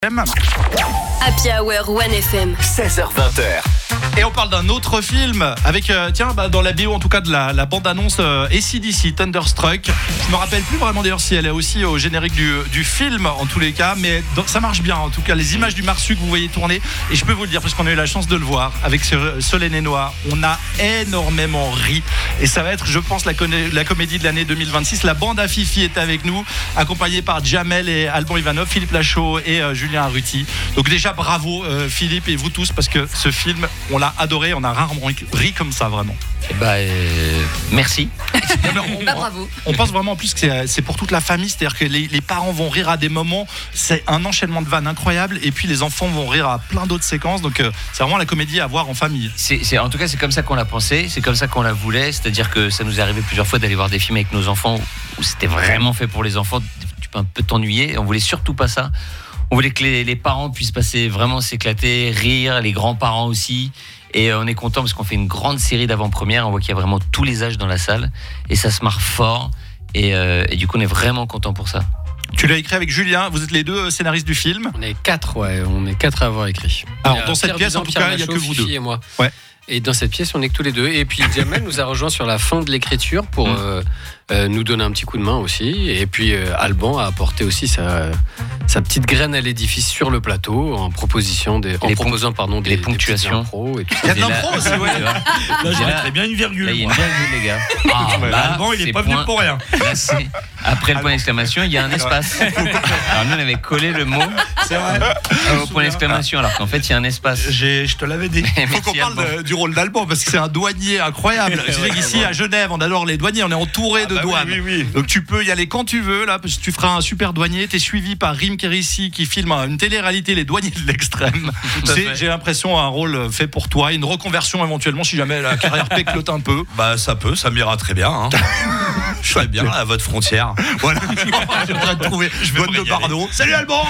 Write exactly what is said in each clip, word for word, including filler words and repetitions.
Happy Hour One F M. seize heures vingt. Et on parle d'un autre film avec, euh, tiens, bah, dans la B O en tout cas de la, la bande-annonce euh, A C D C, Thunderstruck. Je me rappelle plus vraiment d'ailleurs si elle est aussi au générique du, du film en tous les cas, mais donc, ça marche bien en tout cas. Les images du Marsu que vous voyez tourner, et je peux vous le dire parce qu'on a eu la chance de le voir avec ce Solène et Noah, on a énormément ri et ça va être, je pense, la, la comédie de l'année deux mille vingt-six. La bande à Fifi est avec nous, accompagnée par Jamel et Alban Ivanov, Philippe Lachaud et euh, Julien Arruti. Donc déjà bravo euh, Philippe et vous tous parce que ce film, on l'a adoré, on a rarement ri comme ça vraiment. Bah euh, merci. on, bah, bravo. On pense vraiment en plus que c'est, c'est pour toute la famille, c'est-à-dire que les, les parents vont rire à des moments, c'est un enchaînement de vannes incroyable, et puis les enfants vont rire à plein d'autres séquences, donc euh, c'est vraiment la comédie à voir en famille. C'est, c'est, en tout cas, c'est comme ça qu'on l'a pensé, c'est comme ça qu'on la voulait, c'est-à-dire que ça nous est arrivé plusieurs fois d'aller voir des films avec nos enfants où c'était vraiment fait pour les enfants, tu peux un peu t'ennuyer, on voulait surtout pas ça. On voulait que les, les parents puissent passer vraiment s'éclater, rire, les grands-parents aussi. Et on est content parce qu'on fait une grande série d'avant-premières. On voit qu'il y a vraiment tous les âges dans la salle. Et ça se marre fort. Et, euh, et du coup, on est vraiment content pour ça. Tu l'as écrit avec Julien, vous êtes les deux scénaristes du film. On est quatre, ouais, on est quatre à avoir écrit. Alors, dans cette pièce, en tout cas, il n'y a que vous deux. Et moi. Ouais. Et dans cette pièce, on est que tous les deux. Et puis Jamel nous a rejoint sur la fin de l'écriture pour mmh. euh, euh, nous donner un petit coup de main aussi. Et puis euh, Alban a apporté aussi sa, sa petite graine à l'édifice sur le plateau en proposition des, en les proposant ponc- pardon des, les ponctuations. Des et tout il y a de l'impro aussi, ouais. Là, j'aurais très bien une virgule. Là, il y a une virgule, les gars. Ah, là, Alban, il est pas venu point, pour rien. Là, c'est, après le point d'exclamation, il y a un espace. Alors nous, on avait collé le mot C'est vrai. au point d'exclamation, alors qu'en fait, il y a un espace. J'ai, je te l'avais dit. Il faut qu'on parle de, du rôle d'Alban parce que c'est un douanier incroyable. Je sais qu'ici à Genève, on adore les douaniers, on est entouré ah de bah douanes. Oui, oui, oui. Donc tu peux y aller quand tu veux là, parce que tu feras un super douanier. T'es suivi par Rim Kérissi qui filme une télé-réalité, les douaniers de l'extrême. C'est, j'ai l'impression, un rôle fait pour toi, une reconversion éventuellement si jamais la carrière péclote un peu. Bah ça peut, ça m'ira très bien. Hein. Je serais bien là, à votre frontière. Voilà. Je suis en train de trouver bonne de Bardot. Salut Alban.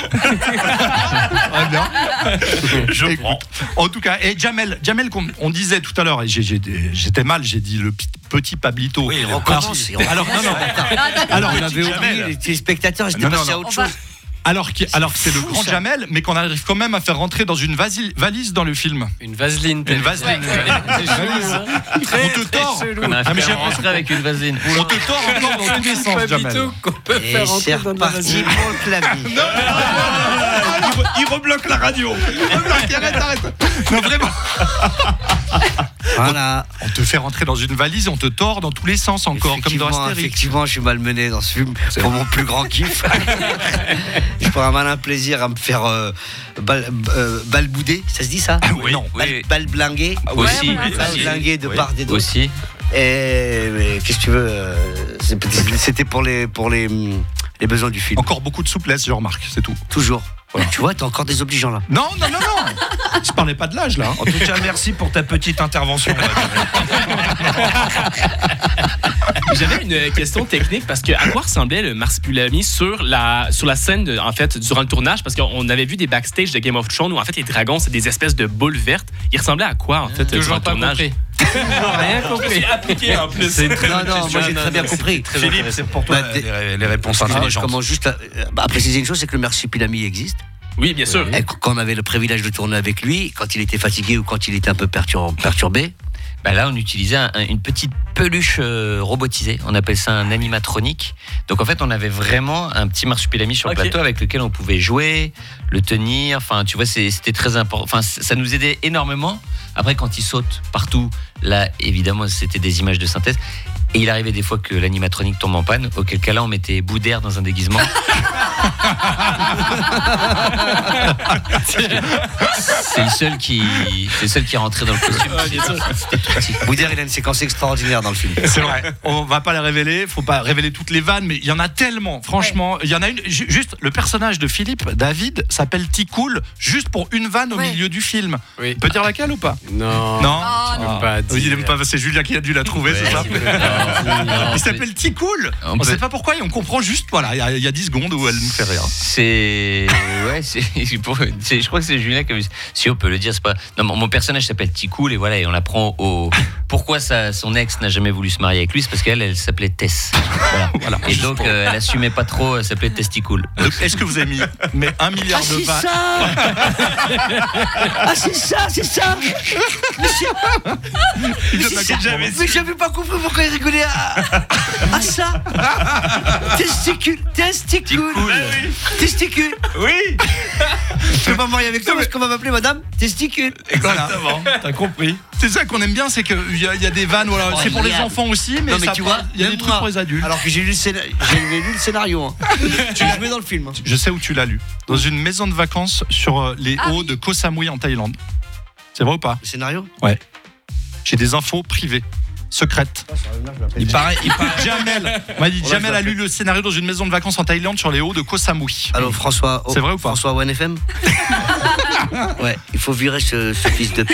Très bien. Je Écoute, prends. En tout cas, et Jamel, Jamel, on disait tout à l'heure, et j'ai, j'ai, j'étais mal, j'ai dit le petit Pablito. Oui, on recommence. Alors, non, non. Alors, on avait oublié les téléspectateurs, j'étais passé à autre chose. Alors que, alors que c'est, c'est le grand ça. Jamel, mais qu'on arrive quand même à faire rentrer dans une vasi- valise dans le film. Une vaseline. Une vaseline. Ouais. On te tord. On a ah, mais j'ai rentré avec une vaseline. On te tord encore dans tous les sens, Jamel. Qu'on peut Et faire rentrer c'est dans la vaseline. reparti pour le clavier. Non, il, re- il rebloque la radio. Il rebloque, arrête, arrête. Non, vraiment. Voilà. On te fait rentrer dans une valise et on te tord dans tous les sens encore, comme dans Astérix. Effectivement, je suis malmené dans ce film pour mon plus grand kiff. Je prends un malin plaisir à me faire euh, bal, euh, balbouder, ça se dit ça? Ah oui, non, bal, oui. Balblinguer. Ah, aussi, Ouais, voilà, balblinguer de oui. part et d'autre. Aussi. Et mais, qu'est-ce que tu veux euh, c'était pour les pour les les besoins du film. Encore beaucoup de souplesse, je remarque, c'est tout. Toujours. Voilà. Tu vois, t'es encore désobligeant là. Non, non, non, non. Je parlais pas de l'âge là. En tout cas, merci pour ta petite intervention. J'avais une question technique parce que à quoi ressemblait le marsupilami sur la sur la scène de, en fait durant le tournage, parce qu'on avait vu des backstage de Game of Thrones où en fait les dragons c'est des espèces de boules vertes. Il ressemblait à quoi en fait Toujours durant le pas tournage? compris. Rien compris. Appliqué en plus. C'est très, non, non, moi j'ai très bien compris. Philippe, c'est pour toi Bah, les, les réponses intelligentes. Comment juste à, bah, à préciser une chose, c'est que le marsupilami existe. Oui, bien sûr. Et quand on avait le privilège de tourner avec lui, quand il était fatigué ou quand il était un peu pertur- perturbé, Bah là, on utilisait un, une petite peluche euh, robotisée. On appelle ça un animatronique. Donc en fait, on avait vraiment un petit marsupilami sur le okay. plateau avec lequel on pouvait jouer, le tenir. Enfin, tu vois, c'est, c'était très important. Enfin, ça nous aidait énormément. Après, quand il saute partout, là, évidemment, c'était des images de synthèse. Et il arrivait des fois que l'animatronique tombe en panne, auquel cas là, on mettait Boudère dans un déguisement. C'est le seul qui, c'est le seul qui est rentré dans le costume. Ouais, bien sûr. C'était tout petit. Boudère, il a une séquence extraordinaire dans le film. C'est vrai. On va pas les révéler, faut pas révéler toutes les vannes, mais il y en a tellement. Franchement, il y en a une. ju- Juste, le personnage de Philippe, David, s'appelle Ticoul, juste pour une vanne au Ouais. milieu du film. Oui. On peut dire laquelle ou pas? Non. Non. Oh, Tu peux non. pas Oui, il dire. aime pas. C'est Julien qui a dû la trouver, Ouais, c'est ça. c'est- Il s'appelle Ticoul. On On peut- sait pas pourquoi et on comprend juste, voilà, il y a- il y a dix secondes où elle nous fait rire. C'est. Ouais, c'est. pour- c'est- Je crois que c'est Julien qui a vu. Si on peut le dire, c'est pas. Non, mon mon personnage s'appelle Ticoul et voilà, et on l'apprend au. Pourquoi sa, son ex n'a jamais voulu se marier avec lui, c'est parce qu'elle, elle s'appelait Tess. Voilà. Voilà. Et donc, euh, elle assumait pas trop, elle s'appelait Testicool. Donc, est-ce que vous avez mis mais un milliard Ah, de c'est vannes ça Ah, c'est ça, c'est ça Mais c'est- mais c'est ça. Mais j'avais pas compris pourquoi il rigolait à, à ça Testicule, testicule Testicule Oui, Je peux pas me marier avec toi parce qu'on va m'appeler madame Testicule. exactement. T'as compris. C'est ça qu'on aime bien, c'est qu'il y, a- il y a des vannes, voilà. Oh, c'est pour les regarde. enfants aussi, mais, Non, mais ça tu parle- vois, il y a des même trucs moi, pour les adultes. Alors que j'ai lu le scénario, j'ai lu le scénario hein. Tu l'as joué dans le film hein. Je sais où tu l'as lu. Dans une maison de vacances sur euh, les Ah hauts oui. de Koh Samui en Thaïlande. C'est vrai ou pas? Le scénario J'ai des infos privées, secrètes. Il paraît, il paraît. Jamel m'a dit, Ouais, Jamel je a lu l'appelle. le scénario dans une maison de vacances en Thaïlande sur les hauts de Koh Samui. Alors François, C'est vrai ou pas? François One F M. Ouais, il faut virer ce, ce fils de pute.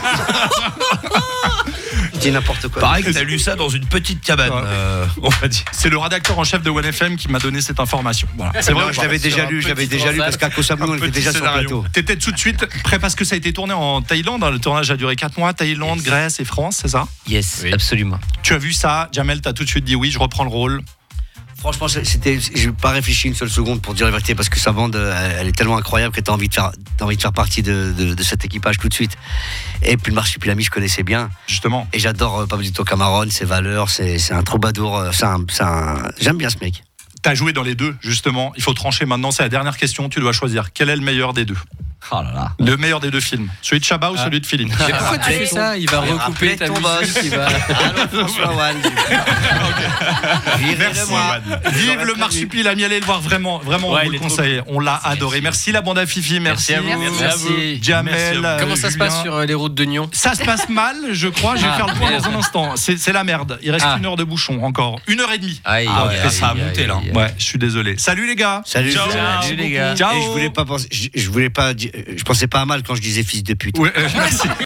Je dis n'importe quoi. Pareil que t'as lu ça dans une petite cabane, Ouais. euh, on va dire. C'est le rédacteur en chef de One F M qui m'a donné cette information. Voilà. C'est vrai Non, ou je pas? l'avais déjà Sur un lu, je l'avais petit déjà lu transat. parce qu'à Koh Samui on était Petit déjà sur le scénario. plateau. T'étais tout de suite prêt parce que ça a été tourné en Thaïlande. Le tournage a duré quatre mois. Thaïlande, Yes. Grèce et France, c'est ça? Yes, Oui. absolument. Tu as vu ça, Jamel, t'as tout de suite dit oui, je reprends le rôle. Franchement, c'était, je n'ai pas réfléchi une seule seconde pour dire la vérité parce que sa bande, elle, elle est tellement incroyable que tu as envie de faire, t'as envie de faire partie de, de, de cet équipage tout de suite. Et puis le Marsupilami, je connaissais bien. Justement. Et j'adore euh, Pablito Cameron, ses valeurs, c'est, c'est un troubadour. euh, C'est un, c'est un- j'aime bien ce mec. T'as joué dans les deux, justement. Il faut trancher maintenant. C'est la dernière question. Tu dois choisir. Quel est le meilleur des deux? Oh là là. Le meilleur des deux films. Celui de Chabat ou Ah. celui de Philippe? Mais pourquoi tu fais ça? Il va Mais recouper rappelez ta ton boss. musique. Il va... Allô, François One. Merci. Vive le Marsupilami. Allez le voir vraiment. Vraiment, Ouais, on vous il le est trop conseille. On l'a adoré. Merci la bande à Fifi. Merci, Merci à vous. Merci à vous. Jamel. Merci à vous. Comment ça se Julien. passe sur euh, les routes de Nyon? Ça se passe mal, je crois. Je vais Ah, faire le point merde. dans un instant. C'est, c'est la merde. Il reste Ah. une heure de bouchon encore. Une heure et demie. Aïe, Ah aïe, ouais, aïe, ça a aïe, monté, aïe, là. aïe. Ouais, je suis désolé. Salut les gars. Salut, Ciao. Salut, Salut les gars. Ciao. Et je voulais pas penser, je, je voulais pas, dire- je pensais pas à mal quand je disais fils de pute. Ouais, euh, merci.